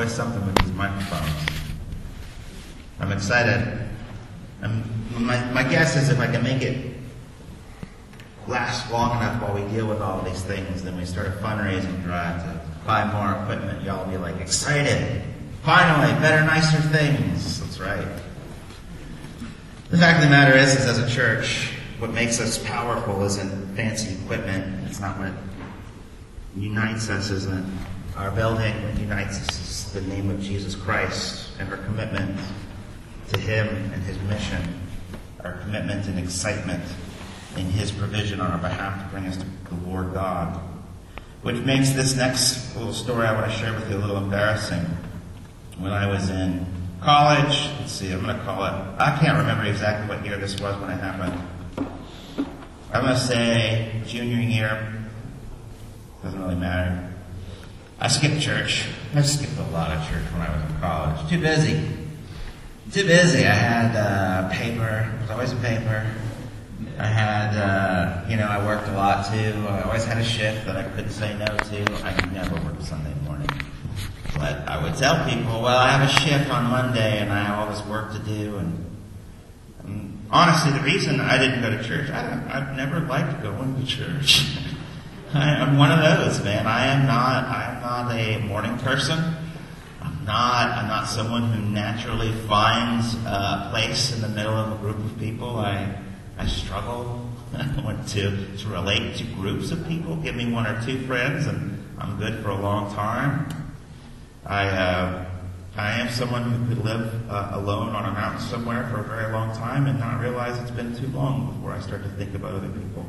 always something with these microphones. I'm excited. My guess is if I can make it last long enough while we deal with all these things, then we start a fundraising drive to buy more equipment. Y'all will be like, excited. Finally, better, nicer things. That's right. The fact of the matter is as a church, what makes us powerful isn't fancy equipment. It's not what unites us, isn't our building. What unites us is the name of Jesus Christ and our commitment to Him and His mission, our commitment and excitement in His provision on our behalf to bring us to the Lord God. Which makes this next little story I want to share with you a little embarrassing. When I was in college, let's see, I'm going to call it, I can't remember exactly what year this was when it happened. I'm going to say junior year. Doesn't really matter. I skipped church. I skipped a lot of church when I was in college. Too busy. I had paper. It was always a paper. I had, I worked a lot too. I always had a shift that I couldn't say no to. I never worked Sunday morning. But I would tell people, well, I have a shift on Monday and I have all this work to do. And honestly, the reason I didn't go to church, I've never liked going to church. I'm one of those, man. I am not a morning person. I'm not someone who naturally finds a place in the middle of a group of people. I struggle to relate to groups of people. Give me one or two friends and I'm good for a long time. I am someone who could live alone on a mountain somewhere for a very long time and not realize it's been too long before I start to think about other people.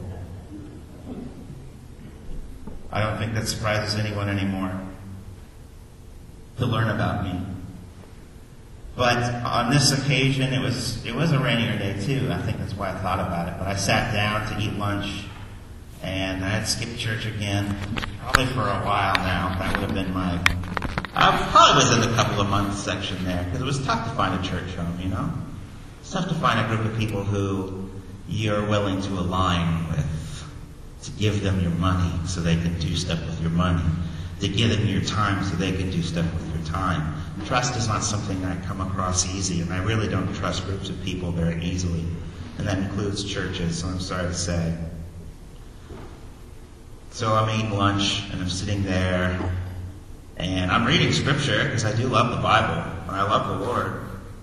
I don't think that surprises anyone anymore to learn about me. But on this occasion, it was a rainier day too. I think that's why I thought about it. But I sat down to eat lunch, and I had skipped church again, probably for a while now. That would have been probably within a couple of months section there, because it was tough to find a church home, you know? It's tough to find a group of people who you're willing to align with, to give them your money so they can do stuff with your money, to give them your time so they can do stuff with your time. Trust is not something I come across easy, and I really don't trust groups of people very easily, and that includes churches, so I'm sorry to say. So I'm eating lunch, and I'm sitting there, and I'm reading Scripture, because I do love the Bible, and I love the Lord.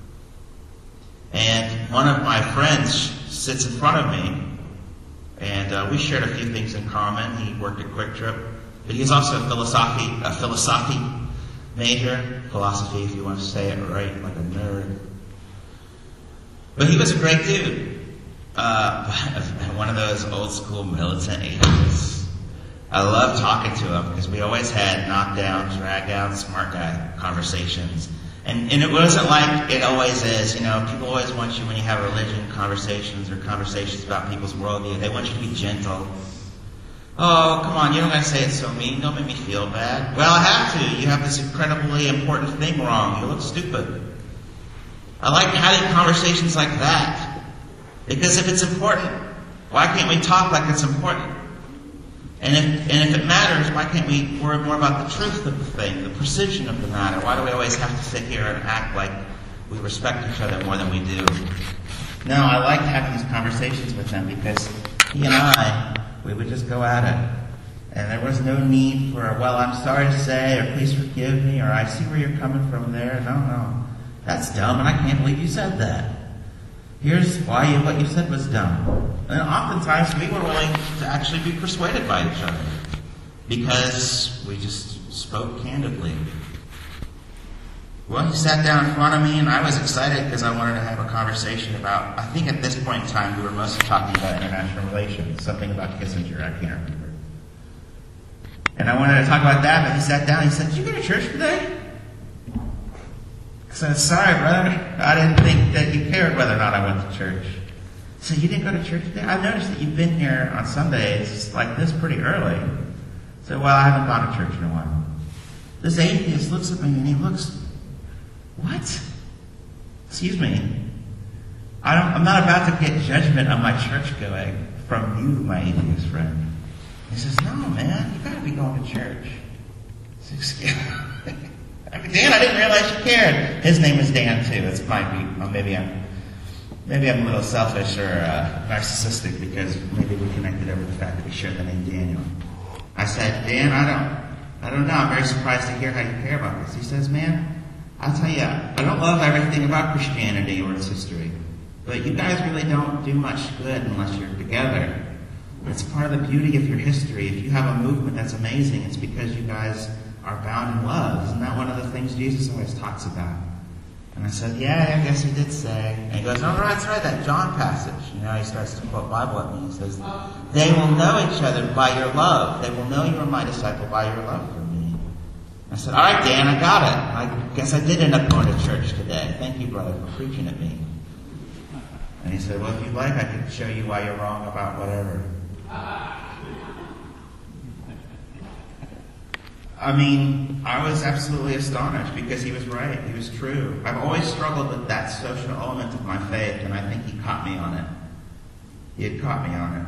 And one of my friends sits in front of me, and we shared a few things in common. He worked at Quick Trip, but he's also a philosophy major, philosophy if you want to say it right, like a nerd. But he was a great dude. One of those old school militant atheists. I love talking to him because we always had knockdown, drag out, smart guy conversations. And it wasn't like it always is, people always want you when you have religion conversations or conversations about people's worldview. They want you to be gentle. Oh, come on, you don't gotta say it so mean. Don't make me feel bad. Well, I have to. You have this incredibly important thing wrong. You look stupid. I like having conversations like that. Because if it's important, why can't we talk like it's important? And if it matters, why can't we worry more about the truth of the thing, the precision of the matter? Why do we always have to sit here and act like we respect each other more than we do? No, I liked having these conversations with him because he and we would just go at it. And there was no need for, well, I'm sorry to say, or please forgive me, or I see where you're coming from there. No. That's dumb, and I can't believe you said that. Here's why what you said was dumb. And oftentimes we were willing to actually be persuaded by each other because we just spoke candidly. Well, he sat down in front of me, and I was excited because I wanted to have a conversation about, I think at this point in time we were mostly talking about international relations, something about Kissinger, I can't remember. And I wanted to talk about that, but he sat down and he said, "Did you go to church today?" I said, "Sorry, brother. I didn't think that you cared whether or not I went to church." So you didn't go to church today? I've noticed that you've been here on Sundays like this pretty early. So, well, I haven't gone to church in a while. This atheist looks at me and he looks, what? Excuse me. I'm not about to get judgment on my church going from you, my atheist friend. He says, "No, man, you gotta be going to church." I said, "Excuse me." Dan, I didn't realize you cared. His name is Dan too. It might be. Maybe I'm a little selfish or narcissistic because maybe we connected over the fact that we shared the name Daniel. I said, Dan, I don't know. I'm very surprised to hear how you care about this. He says, man, I'll tell you, I don't love everything about Christianity or its history, but you guys really don't do much good unless you're together. It's part of the beauty of your history. If you have a movement that's amazing, it's because you guys are bound in love. Isn't that one of the things Jesus always talks about? And I said, yeah, I guess he did say. And he goes, oh, that's right, that John passage. He starts to quote Bible at me. He says, they will know each other by your love. They will know you are my disciple by your love for me. I said, all right, Dan, I got it. I guess I did end up going to church today. Thank you, brother, for preaching at me. And he said, well, if you'd like, I can show you why you're wrong about whatever. I was absolutely astonished because he was right. He was true. I've always struggled with that social element of my faith, and I think he caught me on it. He had caught me on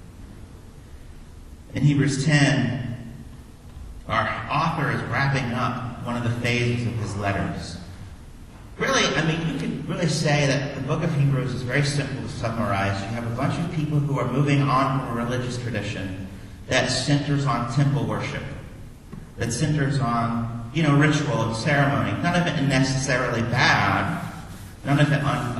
it. In Hebrews 10, our author is wrapping up one of the phases of his letters. Really, you could really say that the book of Hebrews is very simple to summarize. You have a bunch of people who are moving on from a religious tradition that centers on temple worship, that centers on, ritual and ceremony. None of it necessarily bad. None of it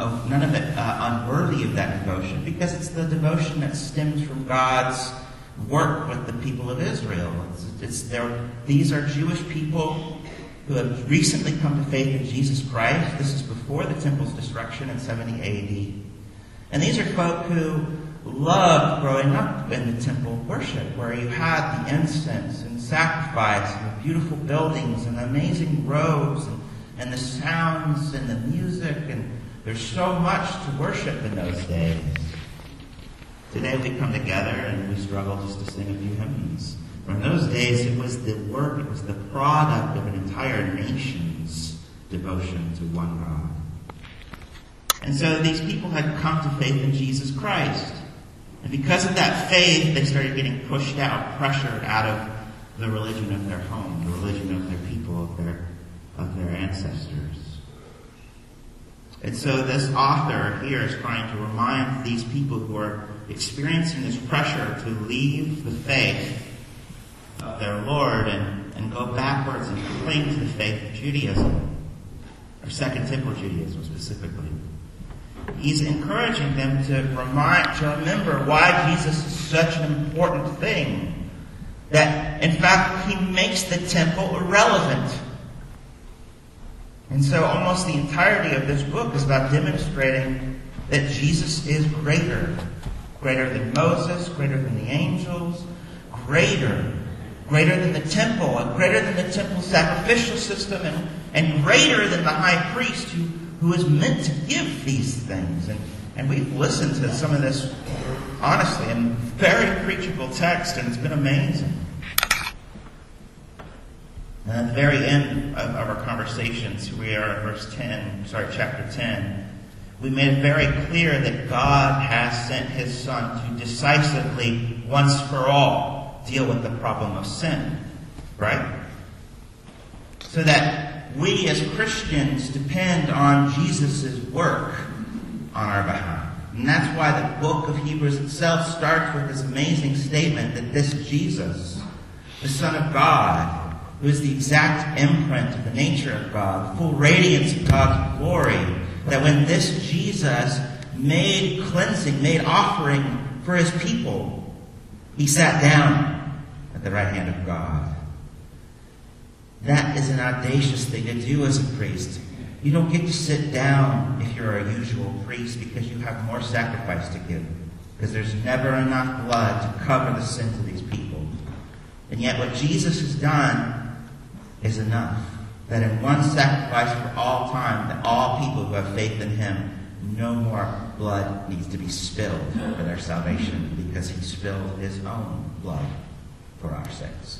unworthy of that devotion, because it's the devotion that stems from God's work with the people of Israel. These are Jewish people who have recently come to faith in Jesus Christ. This is before the temple's destruction in 70 A.D. And these are folk who loved growing up in the temple worship, where you had the incense and sacrifice and the beautiful buildings and the amazing robes and the sounds and the music, and there's so much to worship in those days. Today we come together and we struggle just to sing a few hymns. In those days it was the work, it was the product of an entire nation's devotion to one God. And so these people had come to faith in Jesus Christ. And because of that faith, they started getting pushed out, pressured out of the religion of their home, the religion of their people, of their ancestors. And so this author here is trying to remind these people who are experiencing this pressure to leave the faith of their Lord and go backwards and cling to the faith of Judaism, or Second Temple Judaism specifically. He's encouraging them to remember why Jesus is such an important thing. That, in fact, he makes the temple irrelevant. And so almost the entirety of this book is about demonstrating that Jesus is greater. Greater than Moses, greater than the angels, greater than the temple, and greater than the temple sacrificial system, and greater than the high priest who is meant to give these things. And we've listened to some of this, honestly, in very preachable text, and it's been amazing. And at the very end of our conversations, we are at chapter 10, we made it very clear that God has sent his Son to decisively, once for all, deal with the problem of sin. Right? So that we as Christians depend on Jesus' work on our behalf. And that's why the book of Hebrews itself starts with this amazing statement that this Jesus, the Son of God, who is the exact imprint of the nature of God, the full radiance of God's glory, that when this Jesus made cleansing, made offering for his people, he sat down at the right hand of God. That is an audacious thing to do as a priest. You don't get to sit down if you're a usual priest because you have more sacrifice to give. Because there's never enough blood to cover the sins of these people. And yet what Jesus has done is enough. That in one sacrifice for all time, that all people who have faith in him, no more blood needs to be spilled for their salvation, because he spilled his own blood for our sins.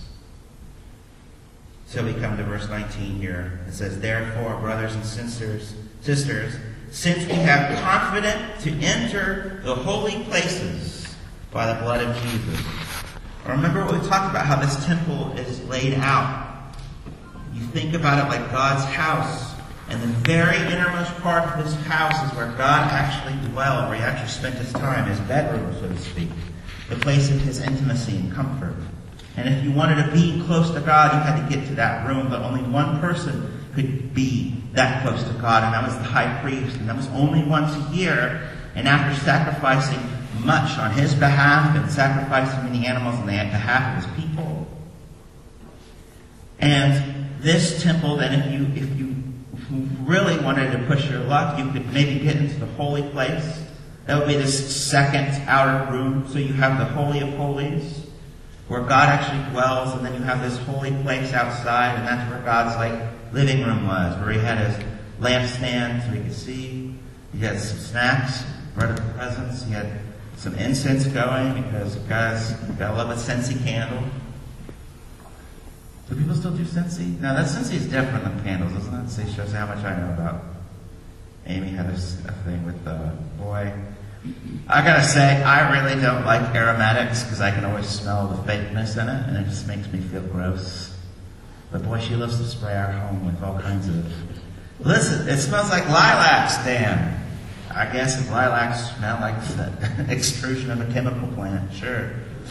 So we come to verse 19 here. It says, therefore, brothers and sisters, since we have confidence to enter the holy places by the blood of Jesus. Remember what we talked about, how this temple is laid out. you think about it like God's house. And the very innermost part of this house is where God actually dwelled, where he actually spent his time, his bedroom, so to speak. The place of his intimacy and comfort. And if you wanted to be close to God, you had to get to that room. But only one person could be that close to God, and that was the high priest. And that was only once a year. And after sacrificing much on his behalf and sacrificing many animals on the behalf of his people. And this temple, then, if you really wanted to push your luck, you could maybe get into the holy place. That would be this second outer room. So you have the Holy of Holies, where God actually dwells, and then you have this holy place outside, and that's where God's living room was, where he had his lampstand so he could see. He had some snacks, bread of the presence. He had some incense going, because guys gotta love a Scentsy candle. Do people still do Scentsy? No, that Scentsy is different than candles, isn't it? So it shows how much I know about. Amy had a thing with boy. I gotta say, I really don't like aromatics because I can always smell the fakeness in it, and it just makes me feel gross. But boy, she loves to spray our home with all kinds of... Listen, it smells like lilacs, Dan. I guess if lilacs smell like the extrusion of a chemical plant, sure.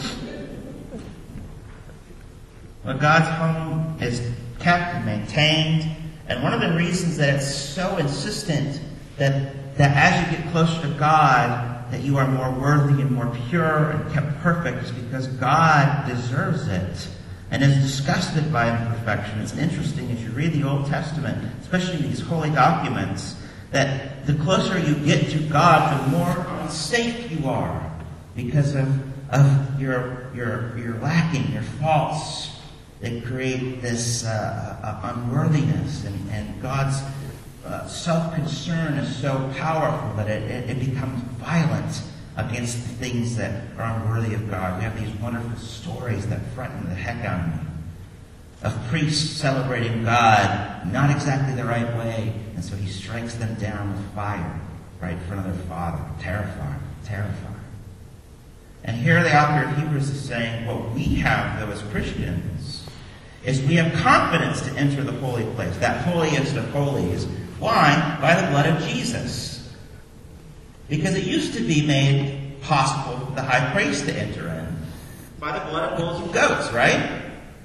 But God's home is kept and maintained. And one of the reasons that it's so insistent that as you get closer to God, that you are more worthy and more pure and kept perfect is because God deserves it and is disgusted by imperfection. It's interesting as you read the Old Testament, especially these holy documents, that the closer you get to God, the more unsafe you are because of your lacking, your faults. They create this unworthiness, and God's self-concern is so powerful that it becomes violent against the things that are unworthy of God. We have these wonderful stories that frighten the heck out of me, of priests celebrating God not exactly the right way, and so he strikes them down with fire right in front of their Father. Terrifying. And here the author of Hebrews is saying, what we have, though, as Christians, is we have confidence to enter the holy place, that holiest of holies. Why? By the blood of Jesus. Because it used to be made possible for the high priest to enter in by the blood of bulls and goats, right?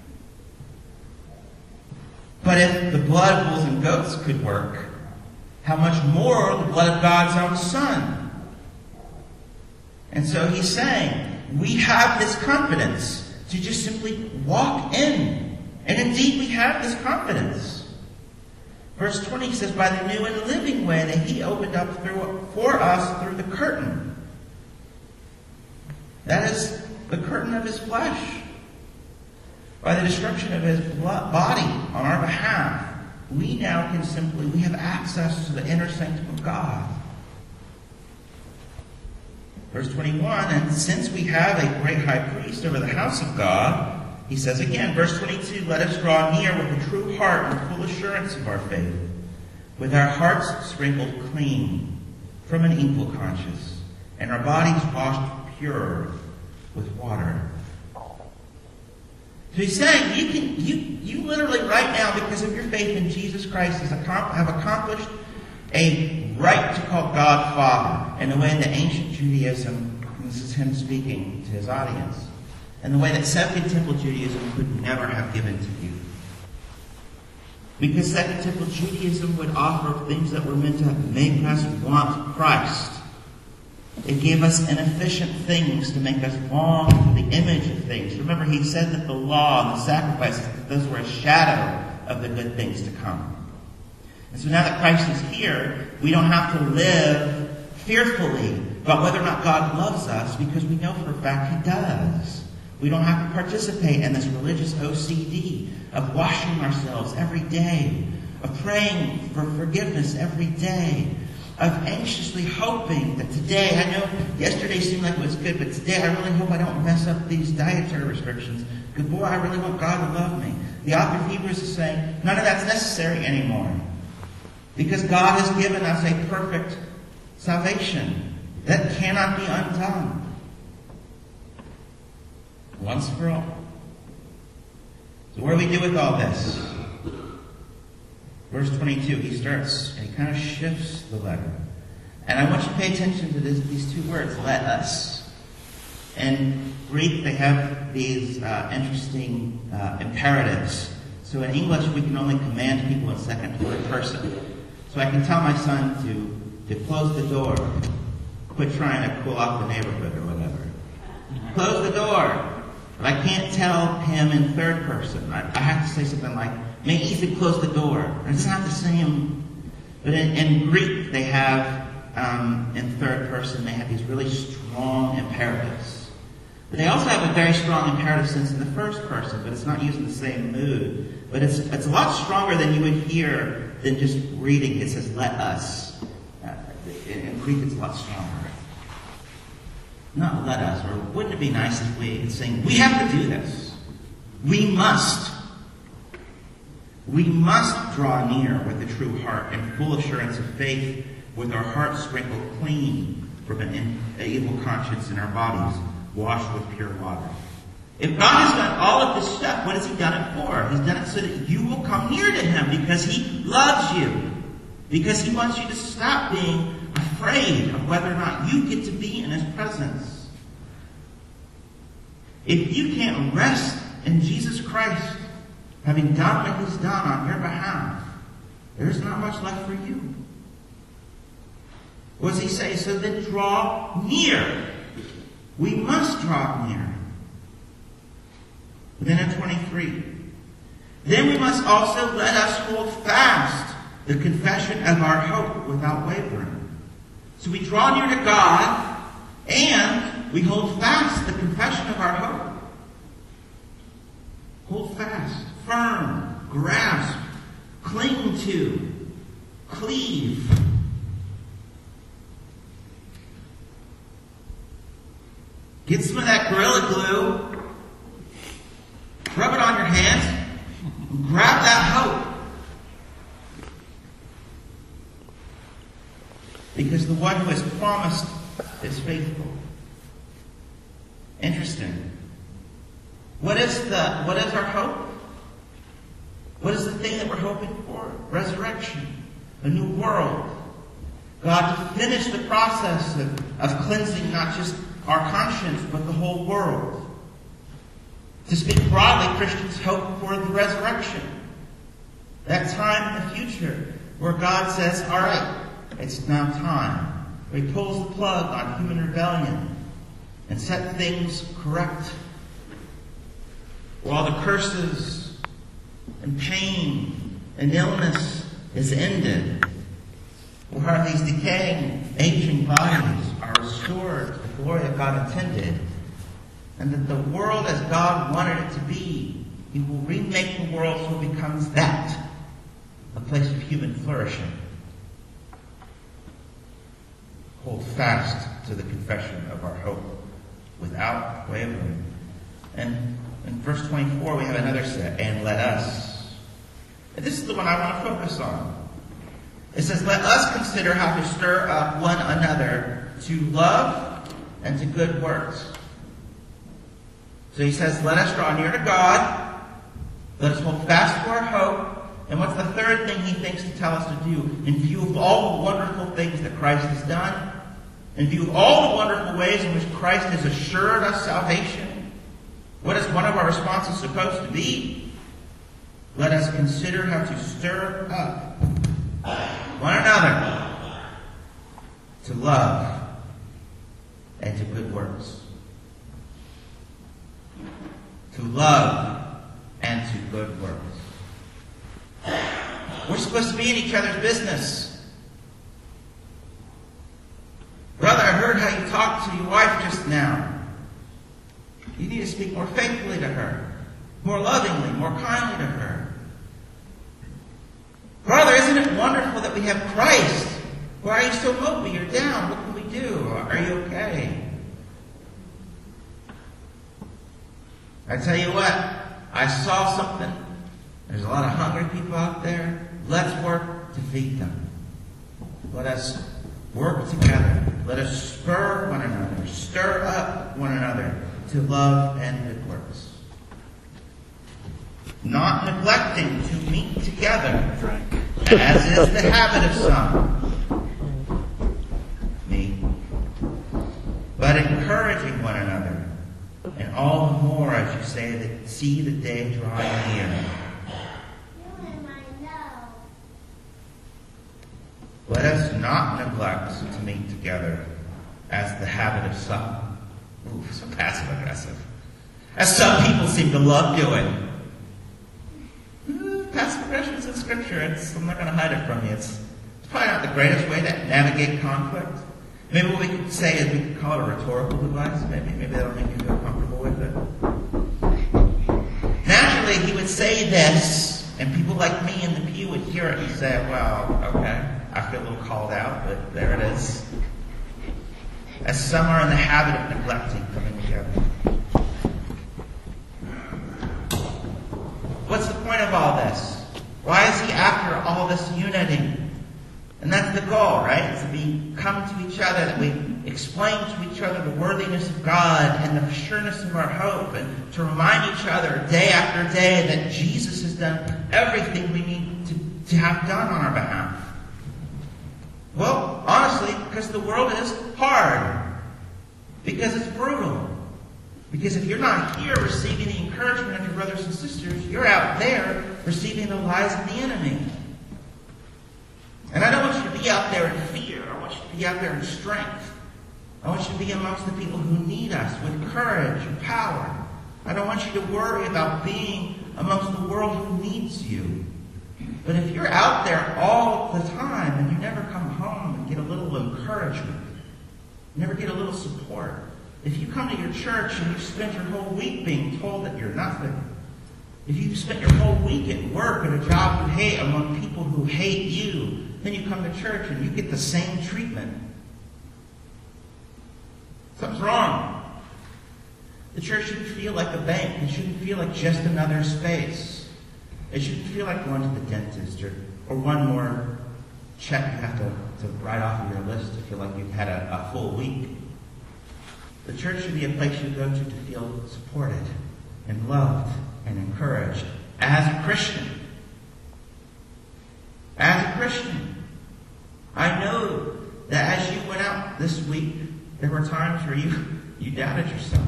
But if the blood of bulls and goats could work, how much more the blood of God's own Son? And so he's saying, we have this confidence to just simply walk in. And indeed, we have this confidence. Verse 20 says, by the new and living way that he opened up for us through the curtain. That is the curtain of his flesh. By the destruction of his body on our behalf, we now we have access to the inner sanctum of God. Verse 21, and since we have a great high priest over the house of God, he says again, verse 22, let us draw near with a true heart and full assurance of our faith, with our hearts sprinkled clean from an evil conscience, and our bodies washed pure with water. So he's saying you literally right now, because of your faith in Jesus Christ, have accomplished a right to call God Father in the way that ancient Judaism, this is him speaking to his audience, and the way that Second Temple Judaism could never have given to you. Because Second Temple Judaism would offer things that were meant to make us want Christ. It gave us inefficient things to make us long for the image of things. Remember, he said that the law and the sacrifices, those were a shadow of the good things to come. And so now that Christ is here, we don't have to live fearfully about whether or not God loves us, because we know for a fact he does. We don't have to participate in this religious OCD of washing ourselves every day, of praying for forgiveness every day, of anxiously hoping that today, I know yesterday seemed like it was good, but today I really hope I don't mess up these dietary restrictions, because boy, I really want God to love me. The author of Hebrews is saying none of that's necessary anymore, because God has given us a perfect salvation that cannot be undone. Once for all. So what do we do with all this? Verse 22, he starts, and he kind of shifts the letter. And I want you to pay attention to these two words, let us. In Greek, they have these interesting imperatives. So in English, we can only command people in second and third person. So I can tell my son to close the door, quit trying to cool off the neighborhood or whatever. Close the door. But I can't tell him in third person. I have to say something like, may Ethan close the door. It's not the same. But in Greek, they have, in third person, they have these really strong imperatives. But they also have a very strong imperative sense in the first person, but it's not used in the same mood. But it's a lot stronger than you would hear than just reading. It says, let us. In Greek, it's a lot stronger. Not let us, or wouldn't it be nice if we could sing, we have to do this. We must. We must draw near with a true heart and full assurance of faith, with our hearts sprinkled clean from an evil conscience and our bodies washed with pure water. If God has done all of this stuff, what has he done it for? He's done it so that you will come near to him because he loves you. Because he wants you to stop being afraid of whether or not you get to be in his presence. If you can't rest in Jesus Christ, having done what he's done on your behalf, there's not much left for you. What does he say? So then draw near. We must draw near. Then in 23, then we must also let us hold fast the confession of our hope without wavering. So we draw near to God, and we hold fast the confession of our hope. Hold fast, firm, grasp, cling to, cleave. Get some of that Gorilla Glue, rub it on your hands, and grab that hope. Because the one who has promised is faithful. Interesting. What is our hope? What is the thing that we're hoping for? Resurrection. A new world. God to finish the process of cleansing not just our conscience, but the whole world. To speak broadly, Christians hope for the resurrection. That time in the future where God says, all right, it's now time. Where he pulls the plug on human rebellion and set things correct. Where all the curses and pain and illness is ended. Where these decaying, aging bodies are restored to the glory that God intended. And that the world as God wanted it to be, he will remake the world so it becomes that. A place of human flourishing. Hold fast to the confession of our hope without wavering. And in verse 24 we have another set, and let us. And this is the one I want to focus on. It says, let us consider how to stir up one another to love and to good works. So he says, let us draw near to God. Let us hold fast to our hope. And what's the third thing he thinks to tell us to do? In view of all the wonderful things that Christ has done, in view of all the wonderful ways in which Christ has assured us salvation, what is one of our responses supposed to be? Let us consider how to stir up one another to love and to good works. To love and to good works. We're supposed to be in each other's business. Brother, I heard how you talked to your wife just now. You need to speak more faithfully to her, more lovingly, more kindly to her. Brother, isn't it wonderful that we have Christ? Why are you so mopey? You're down. What can we do? Are you okay? I tell you what, I saw something. There's a lot of hungry people out there. Let's work to feed them. Let us work together. Let us spur one another, stir up one another to love and good works. Not neglecting to meet together as is the habit of some. Me. But encouraging one another, and all the more as you say that see the day drawing near. Let us not neglect to meet together, as the habit of some. Ooh, so passive aggressive. As some people seem to love doing. Passive aggression is in Scripture. I'm not going to hide it from you. It's probably not the greatest way to navigate conflict. Maybe what we could say is we could call it a rhetorical device. Maybe that'll make you feel comfortable with it. Naturally, he would say this, and people like me in the pew would hear it and say, well, okay, I feel a little called out, but there it is. As some are in the habit of neglecting coming together. What's the point of all this? Why is he after all this unity? And that's the goal, right? Is that we come to each other, that we explain to each other the worthiness of God and the sureness of our hope, and to remind each other day after day that Jesus has done everything we need to have done on our behalf. Well, honestly, because the world is hard. Because it's brutal. Because if you're not here receiving the encouragement of your brothers and sisters, you're out there receiving the lies of the enemy. And I don't want you to be out there in fear. I want you to be out there in strength. I want you to be amongst the people who need us with courage and power. I don't want you to worry about being amongst the world who needs you. But if you're out there all the time and you never come home and get a little encouragement, never get a little support, if you come to your church and you spend your whole week being told that you're nothing, if you spent your whole week at work at a job you hate among people who hate you, then you come to church and you get the same treatment. Something's wrong. The church shouldn't feel like a bank. It shouldn't feel like just another space. It shouldn't feel like going to the dentist or one more check you have to write off of your list to feel like you've had a full week. The church should be a place you go to feel supported and loved and encouraged as a Christian. As a Christian. I know that as you went out this week, there were times where you doubted yourself.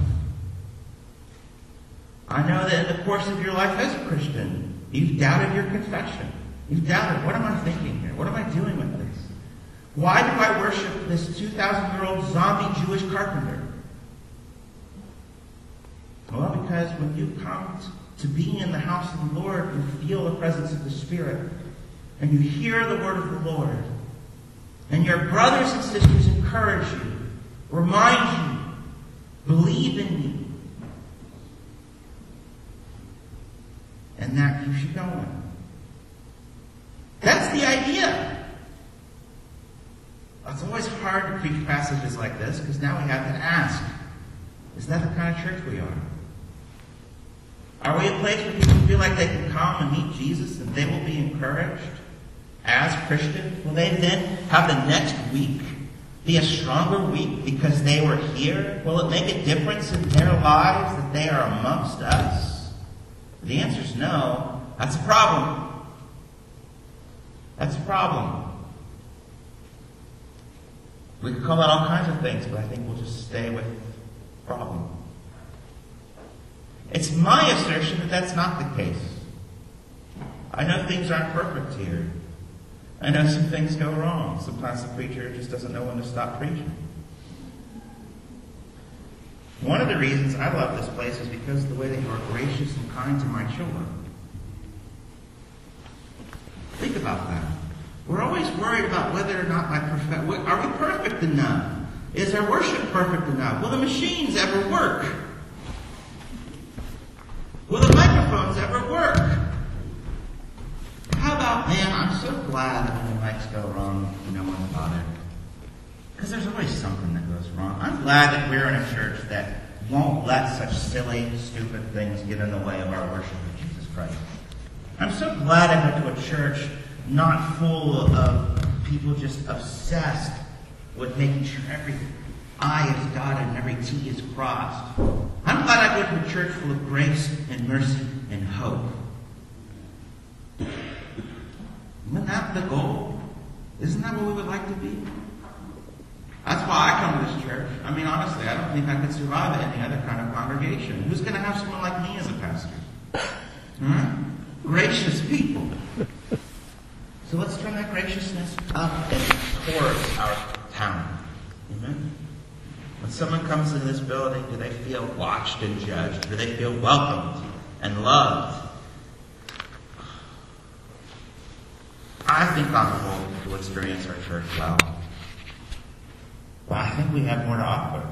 I know that in the course of your life as a Christian, you've doubted your confession. You've doubted, what am I thinking here? What am I doing with this? Why do I worship this 2,000-year-old zombie Jewish carpenter? Well, because when you come to be in the house of the Lord, you feel the presence of the Spirit. And you hear the word of the Lord. And your brothers and sisters encourage you, remind you, believe in you. And that keeps you going. That's the idea. It's always hard to preach passages like this because now we have to ask, is that the kind of church we are? Are we a place where people feel like they can come and meet Jesus and they will be encouraged as Christians? Will they then have the next week be a stronger week because they were here? Will it make a difference in their lives that they are amongst us? The answer is no. That's a problem. That's a problem. We could call that all kinds of things, but I think we'll just stay with problem. It's my assertion that that's not the case. I know things aren't perfect here. I know some things go wrong. Sometimes the preacher just doesn't know when to stop preaching. One of the reasons I love this place is because of the way they are gracious and kind to my children. Think about that. We're always worried about whether or not are we perfect enough? Is our worship perfect enough? Will the machines ever work? Will the microphones ever work? How about, man, I'm so glad that when the mics go wrong, no one's bothered. Because there's always something that goes wrong. I'm glad that we're in a church that won't let such silly, stupid things get in the way of our worship of Jesus Christ. I'm so glad I went to a church not full of people just obsessed with making sure every I is dotted and every T is crossed. I'm glad I go to a church full of grace and mercy and hope. Wouldn't that the goal? Isn't that what we would like to be? That's why I come to this church. I mean, honestly, I don't think I could survive any other kind of congregation. Who's going to have someone like me as a pastor? Gracious people. So let's turn that graciousness up and towards our town. Amen? When someone comes into this building, do they feel watched and judged? Do they feel welcomed and loved? I think on the whole, we'll experience our church well. But I think we have more to offer.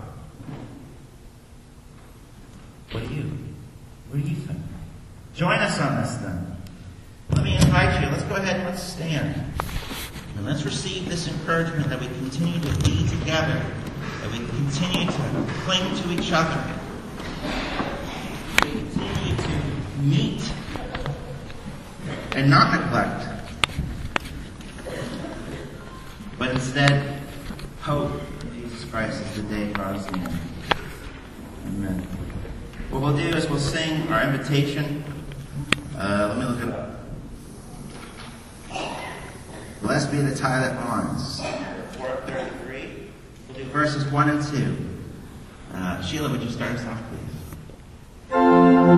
What do you think? Join us on this then. Let me invite you. Let's go ahead and let's stand. And let's receive this encouragement that we continue to be together. That we continue to cling to each other. We continue to meet and not neglect. But instead, hope in Jesus Christ as the day draws near. Amen. What we'll do is we'll sing our invitation. Let me look it up. Blessed be the tie that bonds. 433. We'll do verses 1 and 2. Sheila, would you start us off, please?